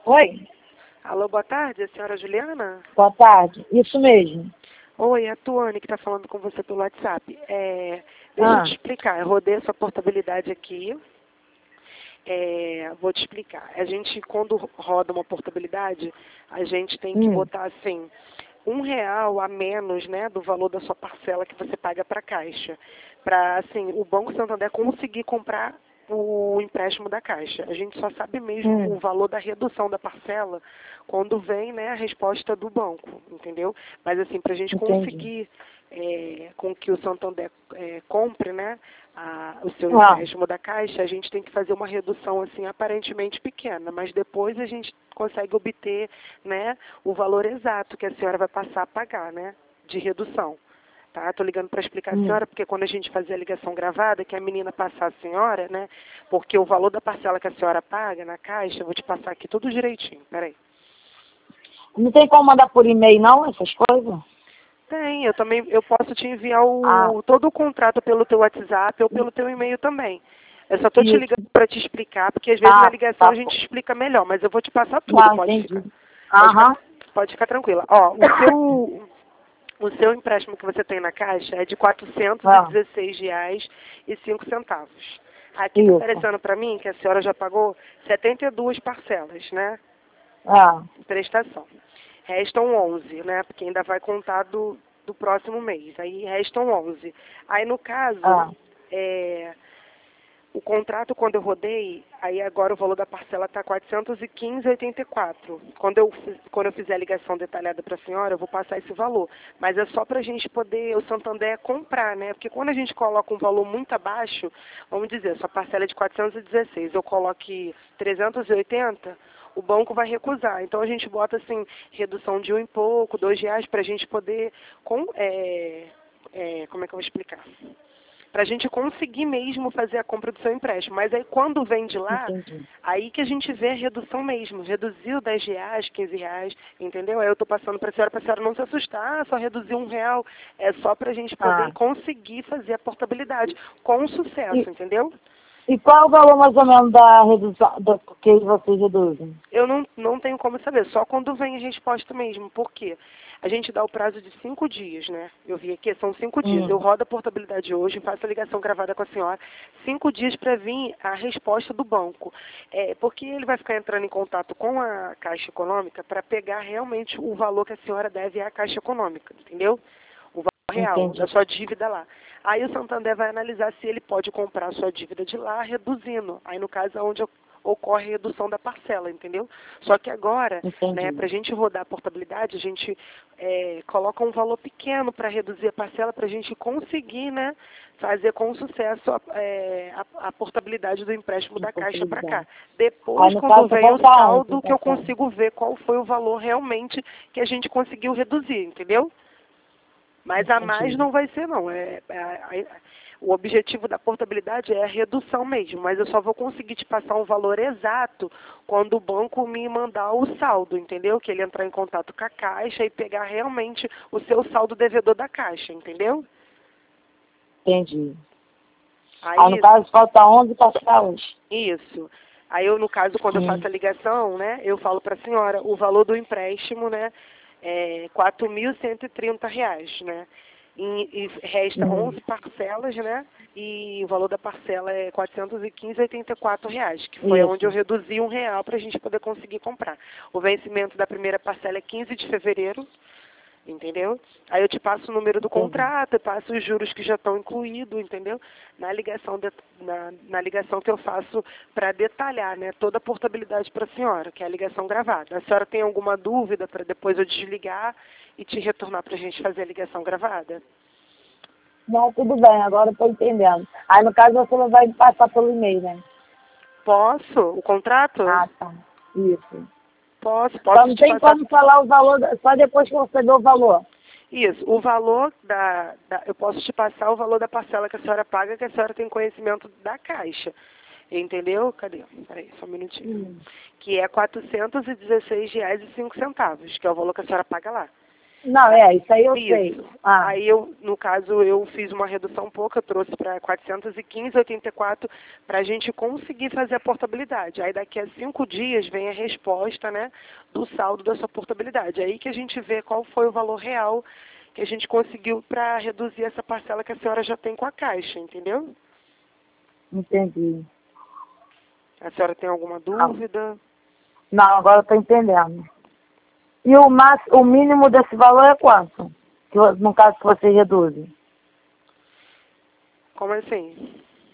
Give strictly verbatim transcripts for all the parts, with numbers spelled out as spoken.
Oi, Alô, boa tarde, a senhora Juliana? boa tarde. Isso mesmo. Oi, é a Tuane que está falando com você pelo WhatsApp. É, deixa eu Ah, te explicar, eu rodei a sua portabilidade aqui. É, vou te explicar. A gente, quando roda uma portabilidade, a gente tem que hum, botar assim, um real a menos, né, do valor da sua parcela que você paga para a Caixa. Para, assim, o Banco Santander conseguir comprar o empréstimo da Caixa. A gente só sabe mesmo o hum, valor da redução da parcela quando vem, né, a resposta do banco, entendeu? Mas, assim, para a gente entendi. conseguir é, com que o Santander é, compre, né, a, o seu Ah, empréstimo da Caixa, a gente tem que fazer uma redução assim aparentemente pequena, mas depois a gente consegue obter, né, o valor exato que a senhora vai passar a pagar, né, de redução. Tá? Estou ligando para explicar a hum. senhora, porque quando a gente fazia a ligação gravada, que a menina passar a senhora, né, porque o valor da parcela que a senhora paga na Caixa, eu vou te passar aqui tudo direitinho, peraí. Não tem como mandar por e-mail, não, essas coisas? Tem, eu também, eu posso te enviar Ah, o, todo o contrato pelo teu WhatsApp ou pelo teu e-mail também. Eu só estou te isso. ligando para te explicar, porque às vezes na Tá, ligação tá. a gente explica melhor, mas eu vou te passar tudo, Não, pode ficar, entendi. pode ficar, Aham. pode ficar tranquila. Ó, o seu, o seu empréstimo que você tem na Caixa é de quatrocentos e Ah, dezesseis reais e cinco centavos. Aqui está isso. aparecendo para mim que a senhora já pagou setenta e duas parcelas, né? Ah, Prestação. Restam onze, né? Porque ainda vai contar do, do próximo mês. Aí restam onze. Aí, no caso, ah, é, o contrato, quando eu rodei, aí agora o valor da parcela está quatrocentos e quinze reais e oitenta e quatro centavos. Quando eu, fiz- quando eu fizer a ligação detalhada para a senhora, eu vou passar esse valor. Mas é só para a gente poder, o Santander, comprar, né? Porque quando a gente coloca um valor muito abaixo, vamos dizer, sua parcela é de quatrocentos e dezesseis, eu coloque trezentos e oitenta, o banco vai recusar. Então a gente bota assim, redução de um e pouco, dois reais, para a gente poder, com, é, é, como é que eu vou explicar? Para a gente conseguir mesmo fazer a compra do seu empréstimo. Mas aí quando vem de lá, entendi. aí que a gente vê a redução mesmo. Reduziu dez reais, quinze reais, entendeu? Aí eu estou passando para a senhora, para a senhora não se assustar, ah, só reduziu um real. É só para a gente poder Ah. conseguir fazer a portabilidade com sucesso, E, entendeu? e qual é o valor mais ou menos da redução da, que vocês reduzem? Eu não, não tenho como saber, só quando vem a resposta mesmo. Por quê? A gente dá o prazo de cinco dias, né? Eu vi aqui, são cinco dias. Eu Hum, rodo a portabilidade hoje, faço a ligação gravada com a senhora. Cinco dias para vir a resposta do banco. É, porque ele vai ficar entrando em contato com a Caixa Econômica para pegar realmente o valor que a senhora deve à Caixa Econômica, entendeu? O valor real da entendi. sua dívida lá. Aí o Santander vai analisar se ele pode comprar a sua dívida de lá reduzindo. Aí no caso é onde eu ocorre a redução da parcela, entendeu? Só que agora, né, Entendi. para a gente rodar a portabilidade, a gente é, coloca um valor pequeno para reduzir a parcela, para a gente conseguir, né, fazer com sucesso a, é, a, a portabilidade do empréstimo Uma da Caixa para cá. possibilidade. Aí Depois, no quando caso só vem o falta onze, saldo, que eu então. consigo ver qual foi o valor realmente que a gente conseguiu reduzir, entendeu? Mas a mais Entendi. não vai ser, não. É, é- é- o objetivo da portabilidade é a redução mesmo, mas eu só vou conseguir te passar um valor exato quando o banco me mandar o saldo, entendeu? Que ele entrar em contato com a Caixa e pegar realmente o seu saldo devedor da Caixa, entendeu? Entendi. Aí no Aí, caso falta onze parcelas. isso. Aí eu, no caso, quando eu Hum, faço a ligação, né, eu falo para a senhora o valor do empréstimo, né, é quatro mil cento e trinta reais, né? E, e resta hum, onze parcelas, né? E o valor da parcela é quatrocentos e quinze reais e oitenta e quatro reais, que foi onde eu isso. reduzi um real para a gente poder conseguir comprar. O vencimento da primeira parcela é quinze de fevereiro, entendeu? Aí eu te passo o número do Entendi. contrato, eu passo os juros que já estão incluídos, entendeu? Na ligação, de, na, na ligação que eu faço para detalhar, né, toda a portabilidade para a senhora, que é a ligação gravada. A senhora tem alguma dúvida para depois eu desligar e te retornar para a gente fazer a ligação gravada? Não, tudo bem, agora eu estou entendendo. Aí no caso você não vai me passar pelo e-mail, né? Posso? O contrato? Ah, tá. Isso. Posso, Só posso não te tem passar. como falar o valor, da- só depois que você deu o valor. Isso, o valor da, da. Eu posso te passar o valor da parcela que a senhora paga, que a senhora tem conhecimento da Caixa. Entendeu? Cadê? Peraí, só um minutinho. Hum. Que é quatrocentos e dezesseis reais e cinco centavos, que é o valor que a senhora paga lá. Não, é, isso aí eu Isso. sei. Ah, Aí eu, no caso, eu fiz uma redução pouca, eu trouxe para quatrocentos e quinze vírgula oitenta e quatro para a gente conseguir fazer a portabilidade. Aí daqui a cinco dias vem a resposta, né, do saldo da sua portabilidade. Aí que a gente vê qual foi o valor real que a gente conseguiu para reduzir essa parcela que a senhora já tem com a Caixa, entendeu? entendi. A senhora tem alguma Não, dúvida? não agora eu tô entendendo. E o, max, o mínimo desse valor é quanto? Que, vo- no caso que você reduz? Como assim?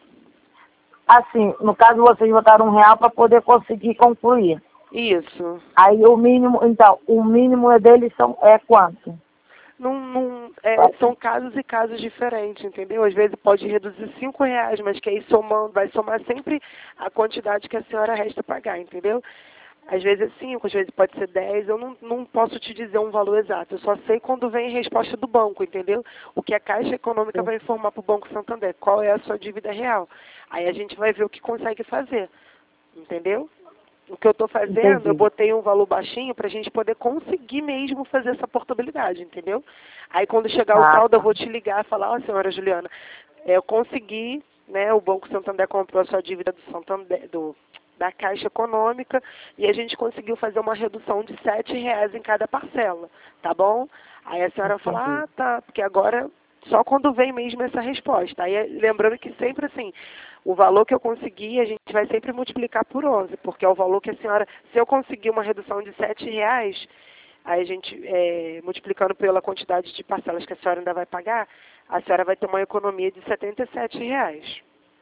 Assim, no caso vocês botaram um real para poder conseguir concluir. Isso. Aí o mínimo, então, o mínimo deles são, é quanto? Não, não, é, são casos e casos diferentes, entendeu? Às vezes pode reduzir cinco reais, mas que aí somando, vai somar sempre a quantidade que a senhora resta pagar, entendeu? Às vezes é cinco, às vezes pode ser dez, eu não, não posso te dizer um valor exato, eu só sei quando vem a resposta do banco, entendeu? O que a Caixa Econômica vai informar para o Banco Santander, qual é a sua dívida real. Aí a gente vai ver o que consegue fazer, entendeu? O que eu estou fazendo, eu Entendi. botei um valor baixinho para a gente poder conseguir mesmo fazer essa portabilidade, entendeu? Aí quando chegar o Ah, saldo, eu tá. vou te ligar e falar, ó, senhora Juliana, é, eu consegui, né, o Banco Santander comprou a sua dívida do Santander, do, da Caixa Econômica, e a gente conseguiu fazer uma redução de sete reais em cada parcela, tá bom? Aí a senhora fala, Entendi. ah, tá, porque agora só quando vem mesmo essa resposta. Aí lembrando que sempre assim, o valor que eu consegui, a gente vai sempre multiplicar por onze, porque é o valor que a senhora, se eu conseguir uma redução de sete reais, aí a gente, é, multiplicando pela quantidade de parcelas que a senhora ainda vai pagar, a senhora vai ter uma economia de setenta e sete reais,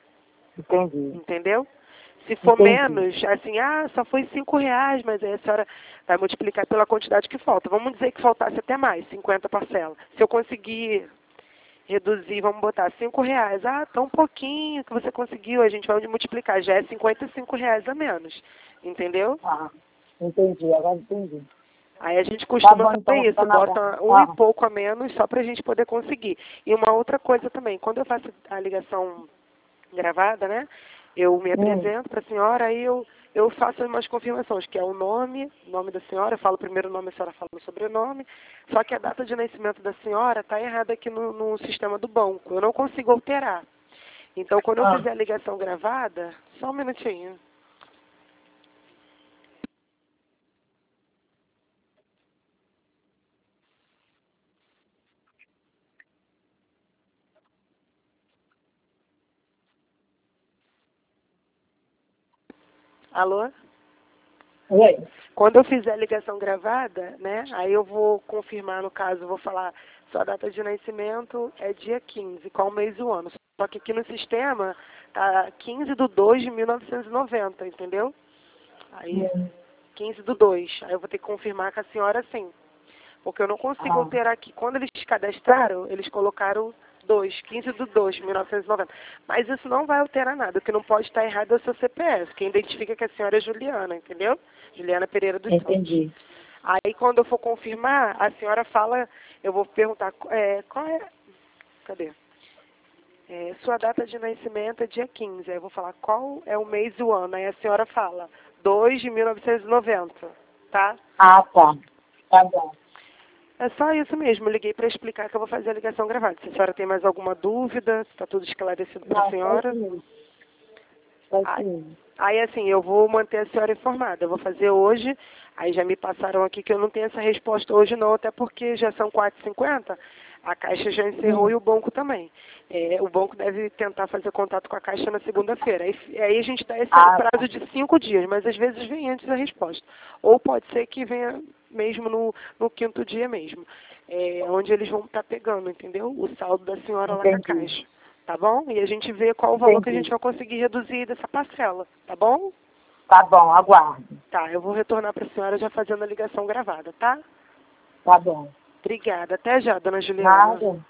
Entendi. entendeu? Se for Entendi. menos, assim, ah, só foi cinco reais, mas aí a senhora vai multiplicar pela quantidade que falta. Vamos dizer que faltasse até mais, cinquenta parcelas. Se eu conseguir reduzir, vamos botar cinco reais. Ah, tão pouquinho que você conseguiu, a gente vai multiplicar, já é cinquenta e cinco reais a menos, entendeu? Ah, entendi, agora entendi. Aí a gente Tá costuma bom, então, fazer fica isso, na guarda. bota um e Ah, pouco a menos só para a gente poder conseguir. E uma outra coisa também, quando eu faço a ligação gravada, né? Eu me hum. apresento para a senhora, aí eu, eu faço umas confirmações, que é o nome, nome da senhora, eu falo o primeiro nome, a senhora fala o sobrenome, só que a data de nascimento da senhora está errada aqui no, no sistema do banco, eu não consigo alterar. Então, quando eu Ah, fizer a ligação gravada, só um minutinho. Alô? oi. Quando eu fizer a ligação gravada, né, aí eu vou confirmar, no caso, eu vou falar, sua data de nascimento é dia quinze, qual mês e o ano. Só que aqui no sistema tá quinze de dois de mil novecentos e noventa, entendeu? Aí, Hum. quinze do dois. Aí eu vou ter que confirmar com a senhora sim. Porque eu não consigo Ah, alterar aqui. Quando eles cadastraram, eles colocaram dois, quinze de dois de mil novecentos e noventa. Mas isso não vai alterar nada. O que não pode estar errado é o seu C P F, que identifica que a senhora é Juliana, entendeu? Juliana Pereira dos Santos. entendi. Aí quando eu for confirmar, a senhora fala, eu vou perguntar, é, qual é, cadê? É, sua data de nascimento é dia quinze. Aí eu vou falar qual é o mês e o ano. Aí a senhora fala dois de mil novecentos e noventa, tá? Ah, tá. Tá bom. É só isso mesmo. Eu liguei para explicar que eu vou fazer a ligação gravada. Se a senhora tem mais alguma dúvida, está tudo esclarecido para a Não, só isso senhora. mesmo. Só isso Aí, mesmo. aí, assim, eu vou manter a senhora informada. Eu vou fazer hoje. Aí já me passaram aqui que eu não tenho essa resposta hoje não, até porque já são quatro e cinquenta. A Caixa já encerrou Hum. e o banco também. É, o banco deve tentar fazer contato com a Caixa na segunda-feira. Aí, aí a gente dá esse Ah, tá. prazo de cinco dias, mas às vezes vem antes a resposta. Ou pode ser que venha mesmo no, no quinto dia mesmo. É, onde eles vão estar pegando, entendeu? O saldo da senhora lá com a Entendi. Caixa. Tá bom? E a gente vê qual o valor que a gente Entendi. vai conseguir reduzir dessa parcela. Tá bom? Tá bom, aguardo. Tá, eu vou retornar para a senhora já fazendo a ligação gravada, tá? Tá bom. Obrigada. Até já, dona Juliana. Nada.